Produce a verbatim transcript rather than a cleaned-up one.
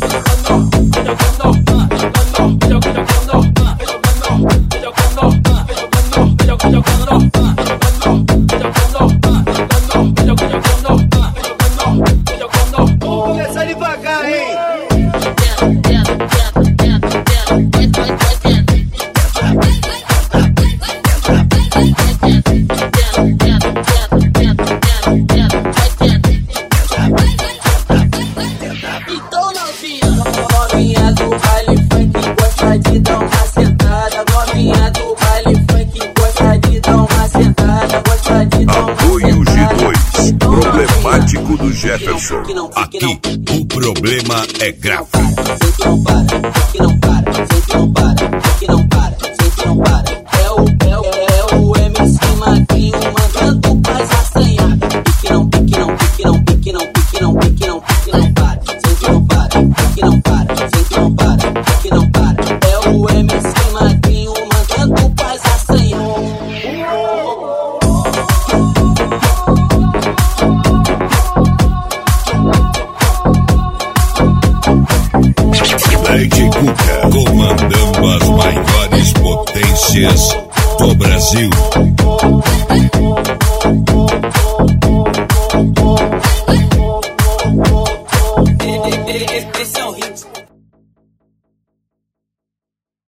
Começa devagar, hein? Então novinha do baile funk gosta de dar uma sentada. Novinha do baile funk gosta de dar uma sentada. Gosta de dar uma Apoio sentada. G dois, Então, problemático do Jefferson. que não, que Aqui não, o problema é grave. sei que não para, sei que não para, sei que não para, sei que não para, sei que não para. É o, é o, é o M C Magrinho mandando paz assanhada. Pique não, pique não, pique não, pique não, pique não, pique não, pique não para, sei que não para, pique não para, sei que não para, pique não para. É o M C Magrinho mandando paz assanhada. Lady Cuca, comandando as maiores potências do Brasil. Esse é o hit.